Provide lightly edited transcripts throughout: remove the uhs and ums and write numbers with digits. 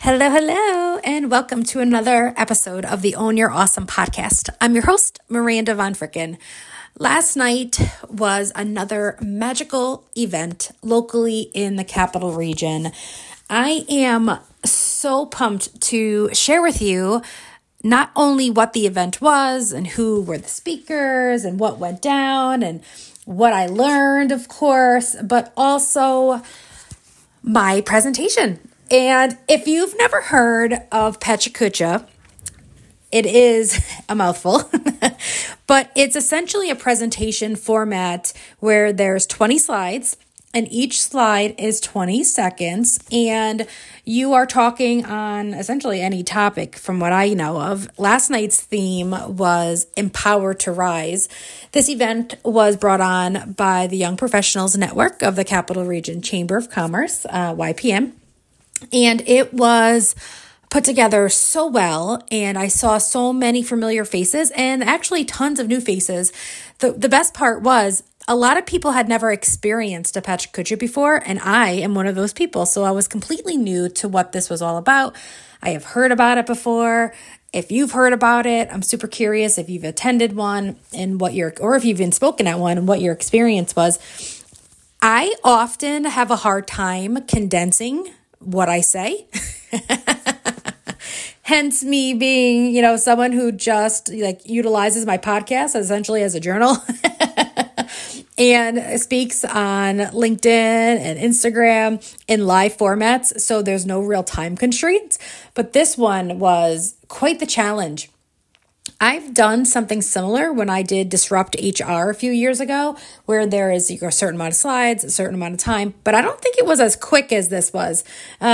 Hello, hello, and welcome to another episode of the Own Your Awesome podcast. I'm your host, Miranda Von Fricken. Last night was another magical event locally in the Capital Region. I am so pumped to share with you not only what the event was and who were the speakers and what went down and what I learned, of course, but also my presentation. And if you've never heard of PechaKucha, it is a mouthful, but it's essentially a presentation format where there's 20 slides and each slide is 20 seconds and you are talking on essentially any topic from what I know of. Last night's theme was Empower to Rise. This event was brought on by the Young Professionals Network of the Capital Region Chamber of Commerce, YPM. And it was put together so well, and I saw so many familiar faces and actually tons of new faces. The best part was a lot of people had never experienced a PechaKucha before, and I am one of those people. So I was completely new to what this was all about. I have heard about it before. If you've heard about it, I'm super curious if you've attended one and or if you've been spoken at one and what your experience was. I often have a hard time condensing what I say. Hence me being, someone who just utilizes my podcast essentially as a journal and speaks on LinkedIn and Instagram in live formats. So there's no real time constraints, but this one was quite the challenge. I've done something similar when I did Disrupt HR a few years ago, where there is a certain amount of slides, a certain amount of time, but I don't think it was as quick as this was.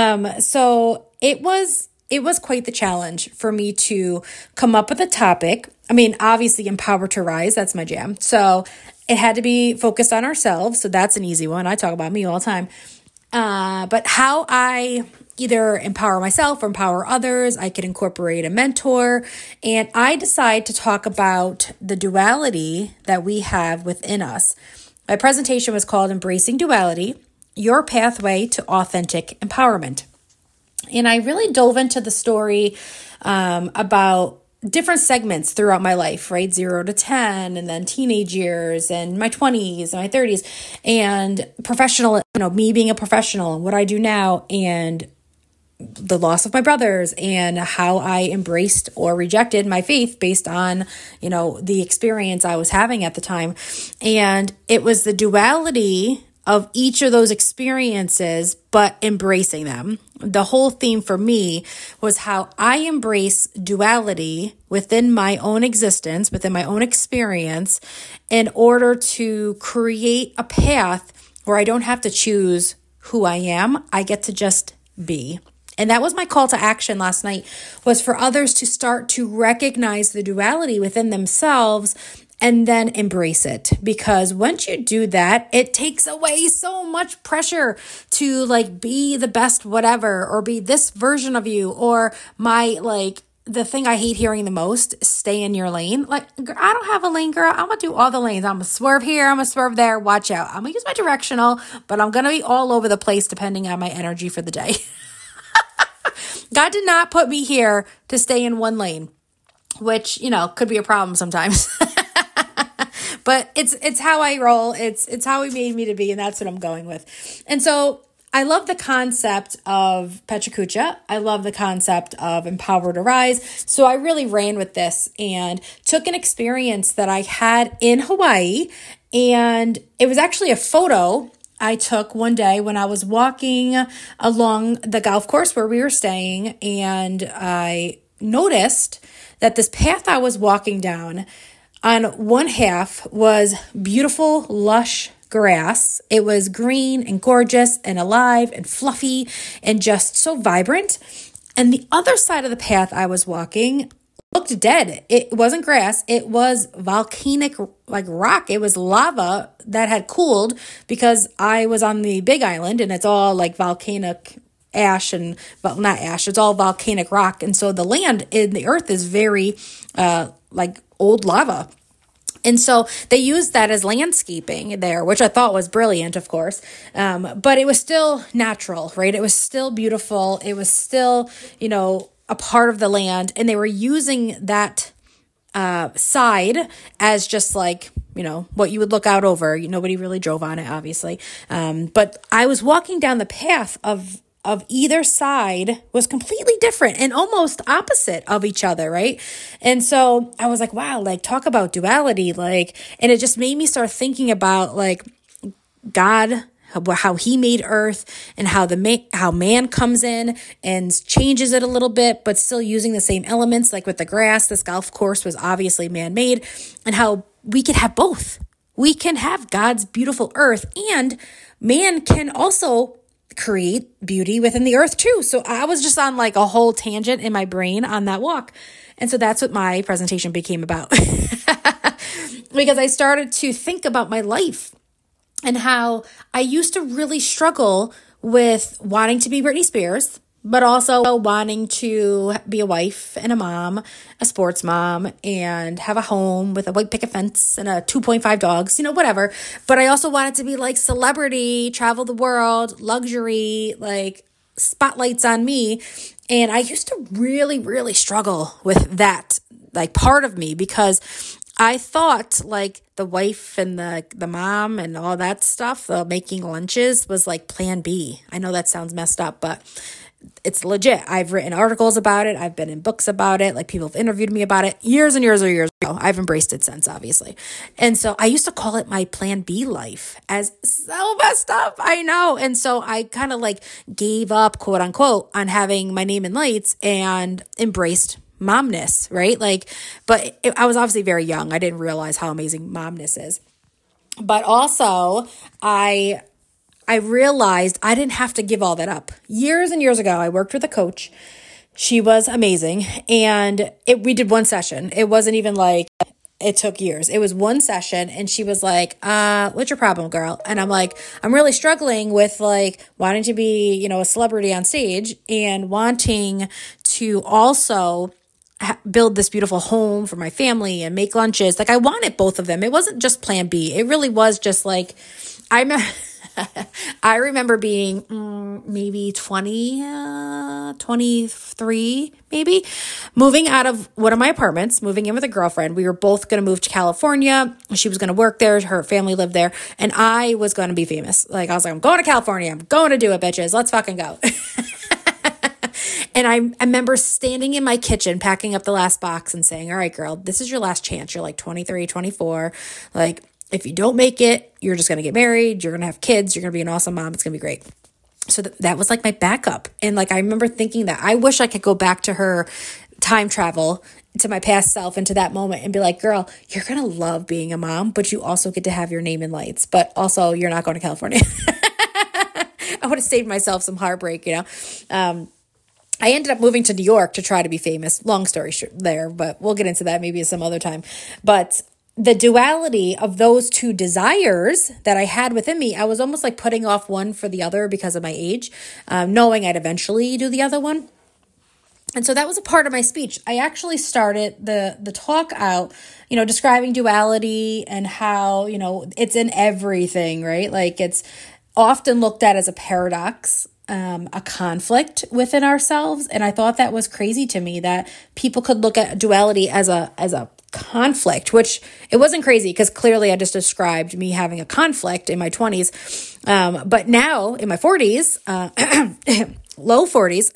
So it was quite the challenge for me to come up with a topic. I mean, obviously Empower to Rise, that's my jam. So it had to be focused on ourselves. So that's an easy one. I talk about me all the time. But how I either empower myself or empower others, I could incorporate a mentor. And I decide to talk about the duality that we have within us. My presentation was called Embracing Duality, Your Pathway to Authentic Empowerment. And I really dove into the story about different segments throughout my life, right? 0 to 10, and then teenage years, and my 20s, and my 30s, and professional, me being a professional, and what I do now, and the loss of my brothers, and how I embraced or rejected my faith based on, the experience I was having at the time. And it was the duality of each of those experiences, but embracing them. The whole theme for me was how I embrace duality within my own existence, within my own experience, in order to create a path where I don't have to choose who I am. I get to just be. And that was my call to action last night, was for others to start to recognize the duality within themselves and then embrace it. Because once you do that, it takes away so much pressure to be the best whatever, or be this version of you, or the thing I hate hearing the most, stay in your lane. I don't have a lane, girl. I'm going to do all the lanes. I'm going to swerve here. I'm going to swerve there. Watch out. I'm going to use my directional, but I'm going to be all over the place depending on my energy for the day. God did not put me here to stay in one lane, which, could be a problem sometimes. But it's how I roll. It's how He made me to be, and that's what I'm going with. And so I love the concept of PechaKucha. I love the concept of Empower to Rise. So I really ran with this and took an experience that I had in Hawaii, and it was actually a photo I took one day when I was walking along the golf course where we were staying, and I noticed that this path I was walking down, on one half was beautiful, lush grass. It was green and gorgeous and alive and fluffy and just so vibrant. And the other side of the path I was walking looked dead. It wasn't grass. It was volcanic rock. It was lava that had cooled because I was on the Big Island, and it's all volcanic ash and, well, not ash, it's all volcanic rock. And so the land in the earth is very old lava. And so they used that as landscaping there, which I thought was brilliant, of course. But it was still natural, right? It was still beautiful. It was still, a part of the land. And they were using that side as just like, what you would look out over. Nobody really drove on it, obviously. But I was walking down the path of either side was completely different and almost opposite of each other, right? And so I was like, wow, like talk about duality, and it just made me start thinking about like God, how he made earth and how man comes in and changes it a little bit, but still using the same elements. Like with the grass, this golf course was obviously man-made, and how we could have both. We can have God's beautiful earth, and man can also create beauty within the earth too. So I was just on like a whole tangent in my brain on that walk. And so that's what my presentation became about. Because I started to think about my life and how I used to really struggle with wanting to be Britney Spears, but also wanting to be a wife and a mom, a sports mom, and have a home with a white picket fence and a 2.5 dogs, whatever. But I also wanted to be like celebrity, travel the world, luxury, like spotlights on me. And I used to really, really struggle with that, like part of me, because I thought like the wife and the mom and all that stuff, the making lunches was like plan B. I know that sounds messed up, but it's legit. I've written articles about it. I've been in books about it. Like people have interviewed me about it years and years ago. I've embraced it since, obviously. And so I used to call it my plan B life, as so messed up. I know. And so I kind of like gave up, quote unquote, on having my name in lights and embraced momness, right? I was obviously very young. I didn't realize how amazing momness is. But also I realized I didn't have to give all that up. Years and years ago, I worked with a coach. She was amazing. And we did one session. It wasn't even like it took years. It was one session. And she was like, what's your problem, girl? And I'm like, I'm really struggling with like wanting to be, a celebrity on stage and wanting to also build this beautiful home for my family and make lunches. Like I wanted both of them. It wasn't just plan B. It really was just like, I remember being maybe 23, maybe, moving out of one of my apartments, moving in with a girlfriend. We were both going to move to California. She was going to work there. Her family lived there. And I was going to be famous. Like I was like, I'm going to California. I'm going to do it, bitches. Let's fucking go. And I remember standing in my kitchen, packing up the last box and saying, all right, girl, this is your last chance. You're like 23, 24. Like, if you don't make it, you're just going to get married. You're going to have kids. You're going to be an awesome mom. It's going to be great. So that was like my backup. And like, I remember thinking that I wish I could go back to her, time travel to my past self, into that moment and be like, girl, you're going to love being a mom, but you also get to have your name in lights, but also you're not going to California. I would have saved myself some heartbreak, I ended up moving to New York to try to be famous. Long story short there, but we'll get into that maybe some other time. But the duality of those two desires that I had within me, I was almost like putting off one for the other because of my age, knowing I'd eventually do the other one. And so that was a part of my speech. I actually started the talk out, describing duality and how, it's in everything, right? Like it's often looked at as a paradox, a conflict within ourselves. And I thought that was crazy to me that people could look at duality as a conflict, which it wasn't crazy because clearly I just described me having a conflict in my 20s. But now in my 40s, low 40s,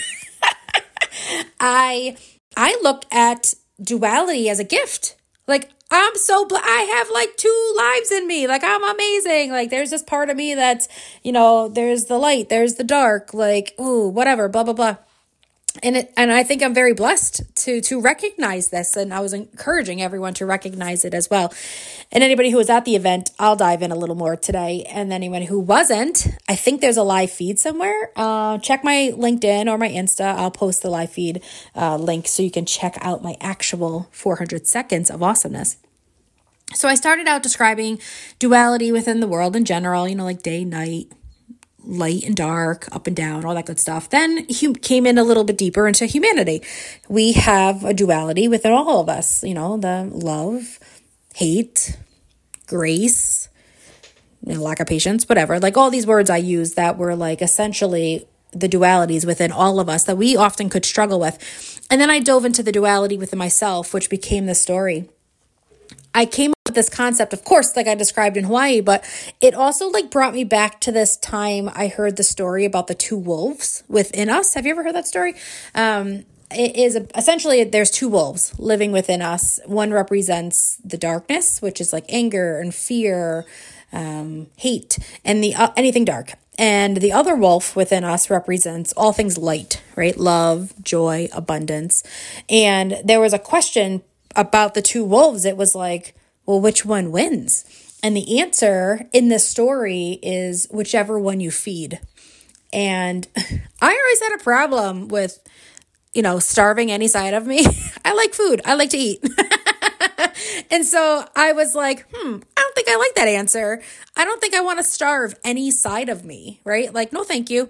I look at duality as a gift. Like I'm so I have like two lives in me. Like I'm amazing. Like there's this part of me that's, there's the light, there's the dark, like, ooh, whatever, blah, blah, blah. And I think I'm very blessed to recognize this. And I was encouraging everyone to recognize it as well. And anybody who was at the event, I'll dive in a little more today. And anyone who wasn't, I think there's a live feed somewhere. Check my LinkedIn or my Insta. I'll post the live feed link so you can check out my actual 400 seconds of awesomeness. So I started out describing duality within the world in general, like day, night, light and dark, up and down, all that good stuff. Then he came in a little bit deeper into humanity. We have a duality within all of us, the love, hate, grace, lack of patience, whatever. Like all these words I use that were like essentially the dualities within all of us that we often could struggle with. And then I dove into the duality within myself, which became the story. I came up with this concept, of course, like I described in Hawaii, but it also like brought me back to this time I heard the story about the two wolves within us. Have you ever heard that story? It is essentially there's two wolves living within us. One represents the darkness, which is like anger and fear, hate, and the anything dark. And the other wolf within us represents all things light, right? Love, joy, abundance. And there was a question about the two wolves. It was like, well, which one wins? And the answer in this story is whichever one you feed. And I always had a problem with, starving any side of me. I like food. I like to eat. And so I was like, I don't think I like that answer. I don't think I want to starve any side of me, right? Like, no, thank you.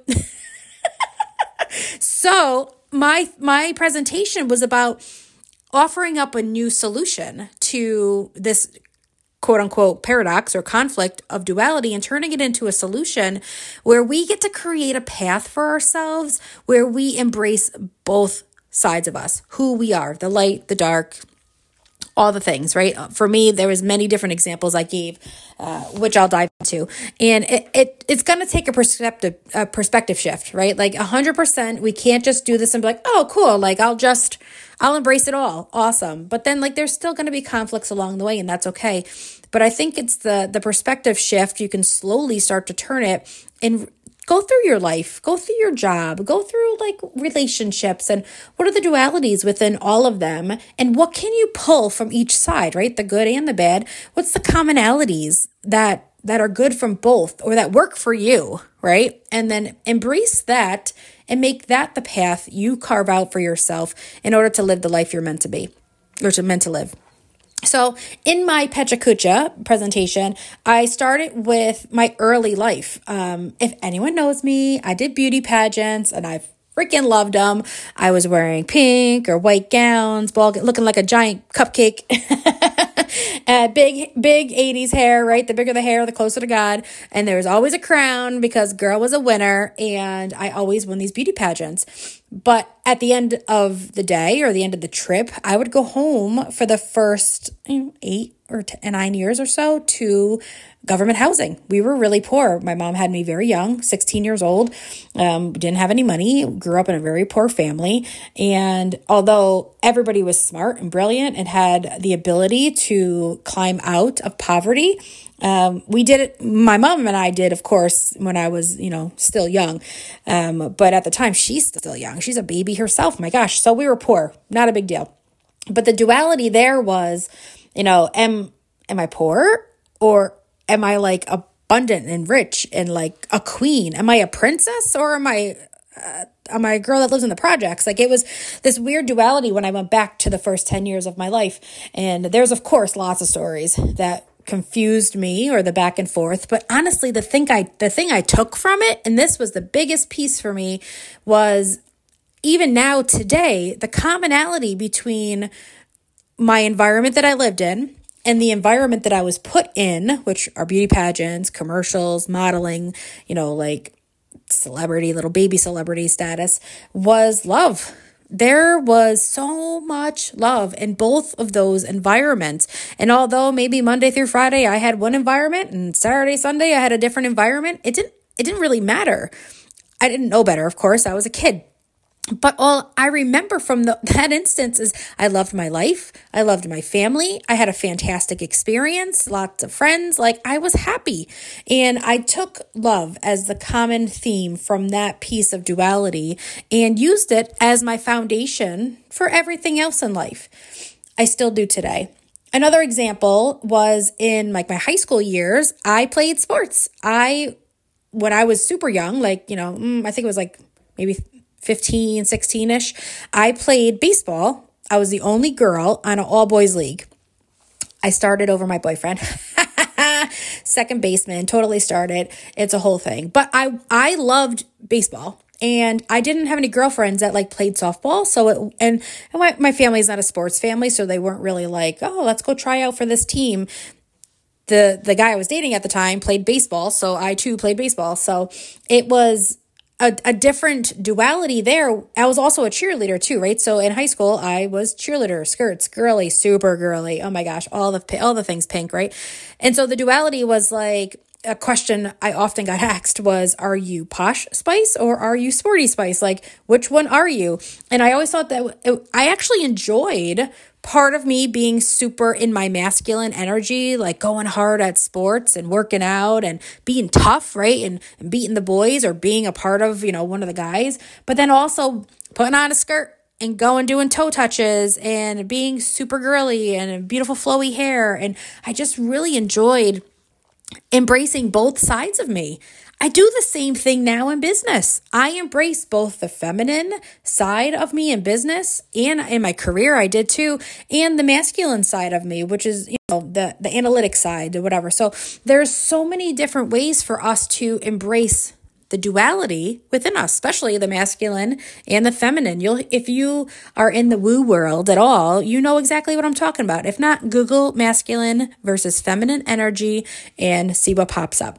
So my presentation was about offering up a new solution to this quote unquote paradox or conflict of duality and turning it into a solution where we get to create a path for ourselves where we embrace both sides of us, who we are, the light, the dark, all the things, right? For me, there was many different examples I gave, which I'll dive into. And it's going to take a perspective shift, right? Like 100%, we can't just do this and be like, oh, cool. Like I'll embrace it all. Awesome. But then like, there's still going to be conflicts along the way and that's okay. But I think it's the perspective shift. You can slowly start to turn it and go through your life, go through your job, go through like relationships and what are the dualities within all of them and what can you pull from each side, right? The good and the bad. What's the commonalities that are good from both or that work for you, right? And then embrace that and make that the path you carve out for yourself in order to live the life you're meant to be or meant to live. So in my Pecha Kucha presentation, I started with my early life. If anyone knows me, I did beauty pageants and I freaking loved them. I was wearing pink or white gowns, looking like a giant cupcake. Big 80s hair, right? The bigger the hair, the closer to God. And there was always a crown because girl was a winner. And I always won these beauty pageants. But at the end of the day or the end of the trip, I would go home for the first 8 or 9 years or so to government housing. We were really poor. My mom had me very young, 16 years old. Didn't have any money, grew up in a very poor family. And although everybody was smart and brilliant and had the ability to climb out of poverty, we did it. My mom and I did, of course, when I was, still young. But at the time, she's still young. She's a baby herself. My gosh. So we were poor. Not a big deal. But the duality there was, am I poor or am I like abundant and rich and like a queen? Am I a princess or am I a girl that lives in the projects? Like it was this weird duality when I went back to the first 10 years of my life. And there's, of course, lots of stories that confused me or the back and forth. But honestly, the thing I took from it, and this was the biggest piece for me, was even now today, the commonality between my environment that I lived in and the environment that I was put in, which are beauty pageants, commercials, modeling, like celebrity, little baby celebrity status, was love. There was so much love in both of those environments. And although maybe Monday through Friday I had one environment and Saturday, Sunday I had a different environment, it didn't really matter. I didn't know better, of course. I was a kid. But all I remember from that instance is I loved my life. I loved my family. I had a fantastic experience, lots of friends. Like I was happy. And I took love as the common theme from that piece of duality and used it as my foundation for everything else in life. I still do today. Another example was in like my high school years, I played sports. When I was super young, I think it was like maybe 15, 16-ish, I played baseball. I was the only girl on an all-boys league. I started over my boyfriend. Second baseman, totally started. It's a whole thing. But I loved baseball. And I didn't have any girlfriends that like played softball. So my family's not a sports family, so they weren't really like, oh, let's go try out for this team. The guy I was dating at the time played baseball, so I too played baseball. So it was a different duality there. I was also a cheerleader too, right? So in high school, I was cheerleader, skirts, girly, super girly. Oh my gosh, all the things pink, right? And so the duality was like, a question I often got asked was, are you posh spice or are you sporty spice? Like, which one are you? And I always thought that I actually enjoyed part of me being super in my masculine energy, like going hard at sports and working out and being tough, right? And beating the boys or being a part of, one of the guys, but then also putting on a skirt and going doing toe touches and being super girly and beautiful flowy hair. And I just really enjoyed embracing both sides of me. I do the same thing now in business. I embrace both the feminine side of me in business and in my career, I did too, and the masculine side of me, which is, the analytic side or whatever. So there's so many different ways for us to embrace the duality within us, especially the masculine and the feminine. If you are in the woo world at all, you know exactly what I'm talking about. If not, Google masculine versus feminine energy and see what pops up.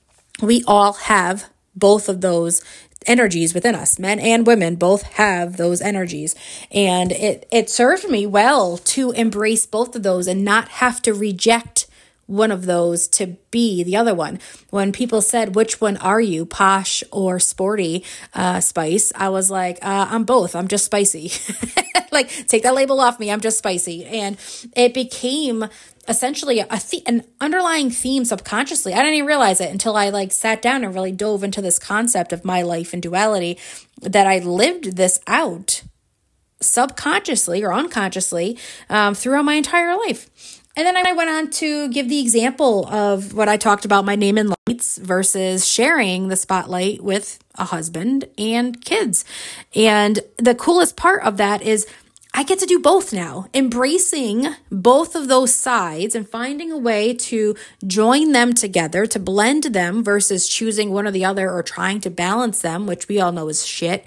We all have both of those energies within us. Men and women both have those energies. And it served me well to embrace both of those and not have to reject one of those to be the other one. When people said, which one are you, posh or sporty spice? I was like, I'm both. I'm just spicy. Like, take that label off me. I'm just spicy. And it became essentially an underlying theme subconsciously. I didn't even realize it until I sat down and really dove into this concept of my life and duality, that I lived this out subconsciously or unconsciously throughout my entire life. And then I went on to give the example of what I talked about, my name in lights versus sharing the spotlight with a husband and kids. And the coolest part of that is I get to do both now, embracing both of those sides and finding a way to join them together, to blend them versus choosing one or the other or trying to balance them, which we all know is shit.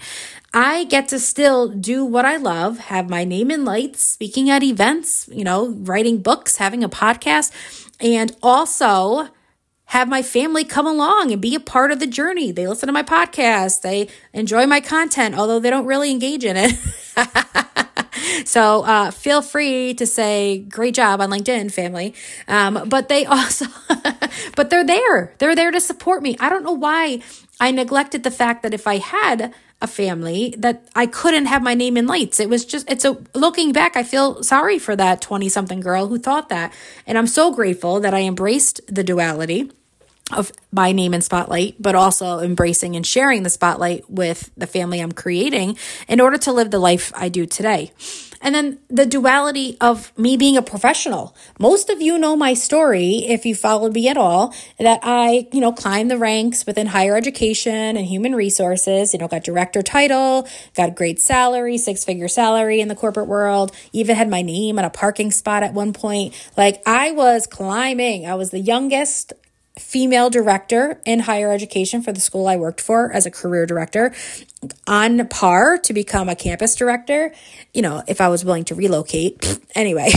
I get to still do what I love, have my name in lights, speaking at events, writing books, having a podcast, and also have my family come along and be a part of the journey. They listen to my podcast. They enjoy my content, although they don't really engage in it. So feel free to say, great job on LinkedIn, family. But they also, but they're there. They're there to support me. I don't know why I neglected the fact that if I had a family, that I couldn't have my name in lights. Looking back, I feel sorry for that 20-something girl who thought that. And I'm so grateful that I embraced the duality of my name in spotlight, but also embracing and sharing the spotlight with the family I'm creating in order to live the life I do today. And then the duality of me being a professional. Most of you know my story, if you followed me at all, that I, climbed the ranks within higher education and human resources, got director title, got a great salary, 6-figure salary in the corporate world, even had my name on a parking spot at one point. I was climbing. I was the youngest female director in higher education for the school I worked for as a career director, on par to become a campus director, if I was willing to relocate. Anyway.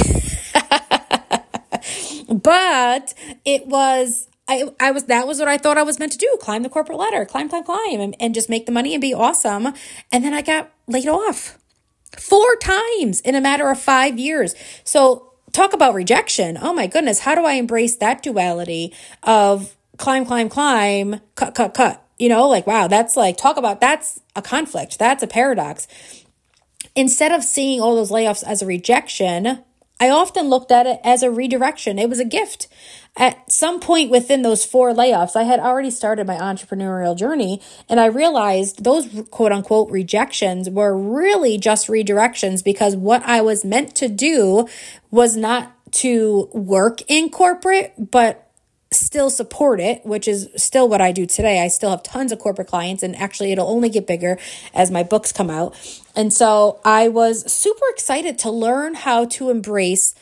But it was, that was what I thought I was meant to do. Climb the corporate ladder, climb, and just make the money and be awesome. And then I got laid off 4 times in a matter of 5 years. So talk about rejection. Oh my goodness. How do I embrace that duality of climb, cut? Wow, that's that's a conflict. That's a paradox. Instead of seeing all those layoffs as a rejection, I often looked at it as a redirection. It was a gift. At some point within those 4 layoffs, I had already started my entrepreneurial journey, and I realized those quote unquote rejections were really just redirections, because what I was meant to do was not to work in corporate, but still support it, which is still what I do today. I still have tons of corporate clients, and actually it'll only get bigger as my books come out. And so I was super excited to learn how to embrace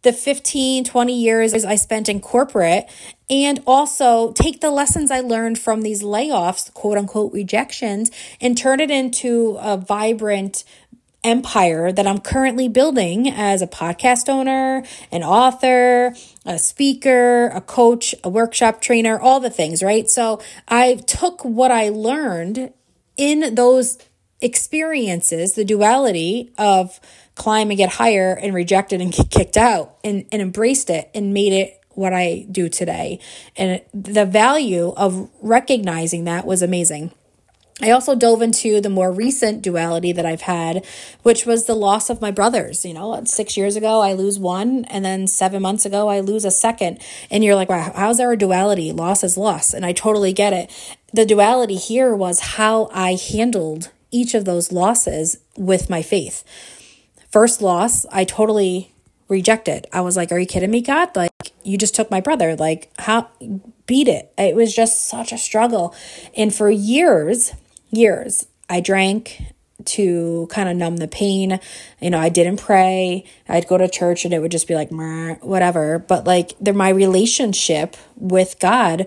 the 15, 20 years I spent in corporate, and also take the lessons I learned from these layoffs, quote unquote rejections, and turn it into a vibrant empire that I'm currently building as a podcast owner, an author, a speaker, a coach, a workshop trainer, all the things, right? So I took what I learned in those experiences, the duality of climb and get higher and rejected and get kicked out, and embraced it and made it what I do today. And the value of recognizing that was amazing. I also dove into the more recent duality that I've had, which was the loss of my brothers. 6 years ago, I lose one, and then 7 months ago, I lose a second. And you're like, wow, how's there a duality? Loss is loss. And I totally get it. The duality here was how I handled each of those losses with my faith. First loss, I totally rejected. I was like, are you kidding me, God? Like, you just took my brother. Like, how? Beat it. It was just such a struggle. And for years, I drank to kind of numb the pain. I didn't pray. I'd go to church and it would just be like, whatever. But like my relationship with God,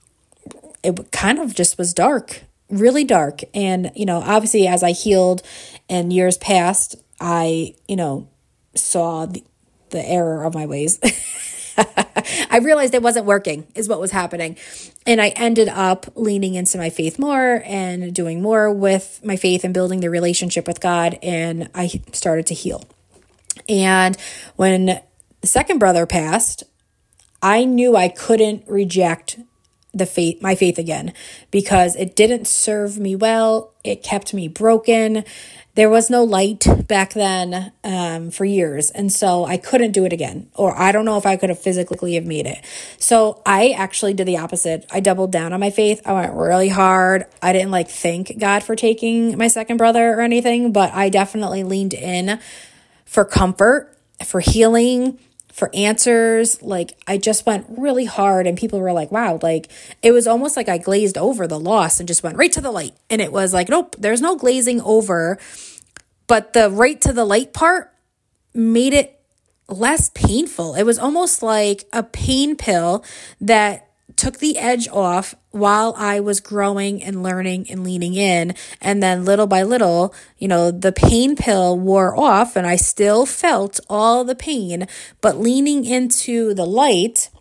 it kind of just was dark, really dark. And, obviously as I healed and years passed, I, saw the error of my ways. I realized it wasn't working is what was happening. And I ended up leaning into my faith more and doing more with my faith and building the relationship with God. And I started to heal. And when the second brother passed, I knew I couldn't reject my faith again, because it didn't serve me well. It kept me broken. There was no light back then for years. And so I couldn't do it again, or I don't know if I could have physically have made it. So I actually did the opposite. I doubled down on my faith. I went really hard. I didn't thank God for taking my second brother or anything, but I definitely leaned in for comfort, for healing, for answers. I just went really hard, and people were like, wow, it was almost like I glazed over the loss and just went right to the light. And it was like, nope, there's no glazing over. But the right to the light part made it less painful. It was almost like a pain pill that took the edge off while I was growing and learning and leaning in. And then little by little, the pain pill wore off, and I still felt all the pain, but leaning into the light,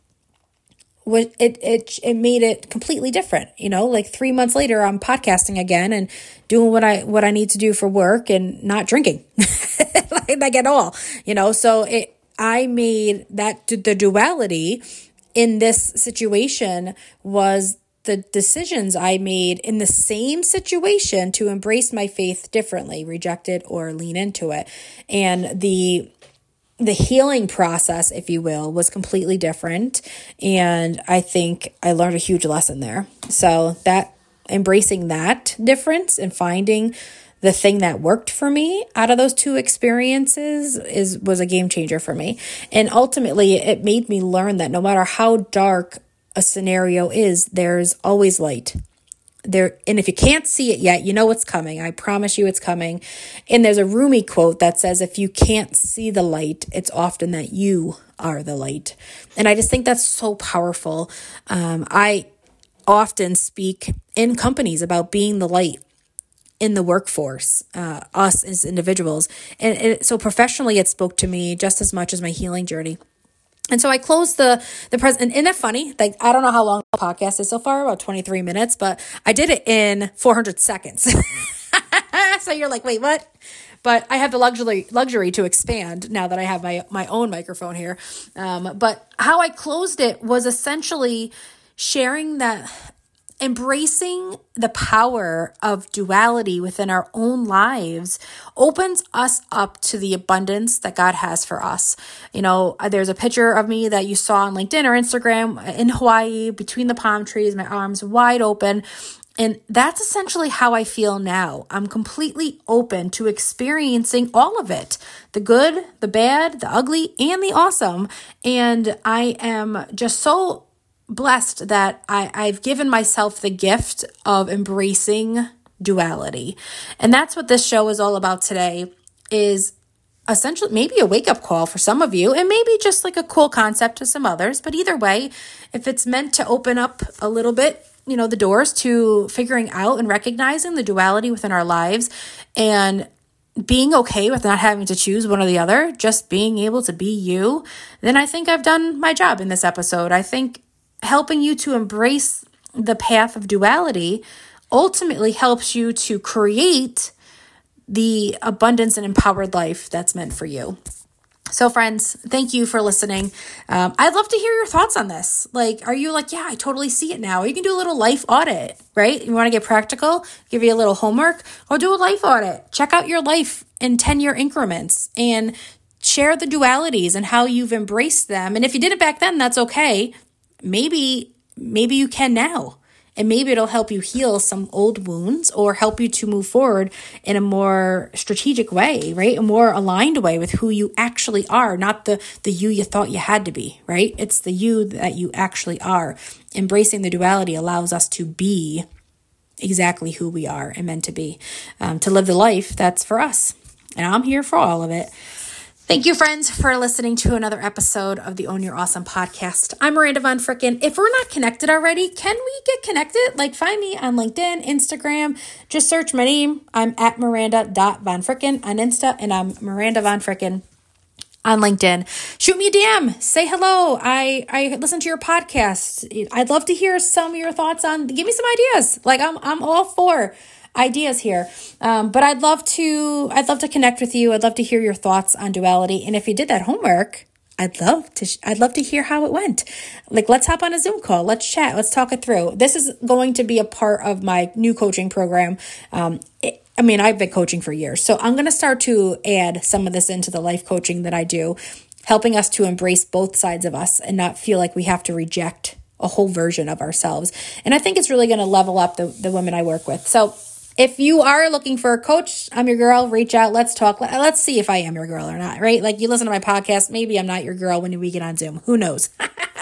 it made it completely different. 3 months later, I'm podcasting again and doing what I need to do for work and not drinking like at all, so I made that the duality in this situation was the decisions I made in the same situation to embrace my faith differently, reject it or lean into it. And the healing process, if you will, was completely different. And I think I learned a huge lesson there. So that embracing that difference and finding the thing that worked for me out of those two experiences was a game changer for me. And ultimately, it made me learn that no matter how dark a scenario is, there's always light. And if you can't see it yet, you know it's coming. I promise you it's coming. And there's a Rumi quote that says, if you can't see the light, it's often that you are the light. And I just think that's so powerful. I often speak in companies about being the light in the workforce, us as individuals. And so professionally, it spoke to me just as much as my healing journey. And so I closed the present. Isn't it funny? I don't know how long the podcast is so far, about 23 minutes, but I did it in 400 seconds. So you're like, wait, what? But I have the luxury to expand now that I have my own microphone here. But how I closed it was essentially sharing that embracing the power of duality within our own lives opens us up to the abundance that God has for us. There's a picture of me that you saw on LinkedIn or Instagram in Hawaii between the palm trees, my arms wide open. And that's essentially how I feel now. I'm completely open to experiencing all of it, the good, the bad, the ugly, and the awesome. And I am just so blessed that I've given myself the gift of embracing duality. And that's what this show is all about today, is essentially maybe a wake-up call for some of you, and maybe just like a cool concept to some others. But either way, if it's meant to open up a little bit, the doors to figuring out and recognizing the duality within our lives and being okay with not having to choose one or the other, just being able to be you, then I think I've done my job in this episode. I think helping you to embrace the path of duality ultimately helps you to create the abundance and empowered life that's meant for you. So friends, thank you for listening. I'd love to hear your thoughts on this. Like, are you like, yeah, I totally see it now? Or you can do a little life audit, right? You want to get practical, give you a little homework, or do a life audit. Check out your life in 10-year increments and share the dualities and how you've embraced them. And if you did it back then, that's okay. Maybe you can now. And maybe it'll help you heal some old wounds or help you to move forward in a more strategic way, right? A more aligned way with who you actually are, not the you thought you had to be, right? It's the you that you actually are. Embracing the duality allows us to be exactly who we are and meant to be, to live the life that's for us. And I'm here for all of it. Thank you, friends, for listening to another episode of the Own Your Awesome podcast. I'm Miranda Von Fricken. If we're not connected already, can we get connected? Like, find me on LinkedIn, Instagram. Just search my name. I'm at Miranda.vonfricken on Insta, and I'm Miranda Von Fricken on LinkedIn. Shoot me a DM. Say hello. I listen to your podcast. I'd love to hear some of your thoughts on. Give me some ideas. Like, I'm all for ideas here. But I'd love to connect with you. I'd love to hear your thoughts on duality. And if you did that homework, I'd love to hear how it went. Like, let's hop on a Zoom call. Let's chat. Let's talk it through. This is going to be a part of my new coaching program. I've been coaching for years, so I'm going to start to add some of this into the life coaching that I do, helping us to embrace both sides of us and not feel like we have to reject a whole version of ourselves. And I think it's really going to level up the women I work with. So if you are looking for a coach, I'm your girl. Reach out. Let's talk. Let's see if I am your girl or not, right? Like, you listen to my podcast. Maybe I'm not your girl when we get on Zoom. Who knows?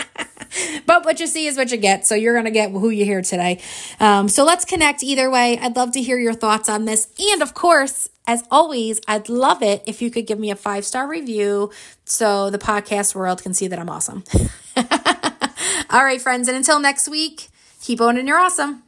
But what you see is what you get. So you're going to get who you hear today. So let's connect either way. I'd love to hear your thoughts on this. And of course, as always, I'd love it if you could give me a 5-star review so the podcast world can see that I'm awesome. All right, friends. And until next week, keep owning your awesome.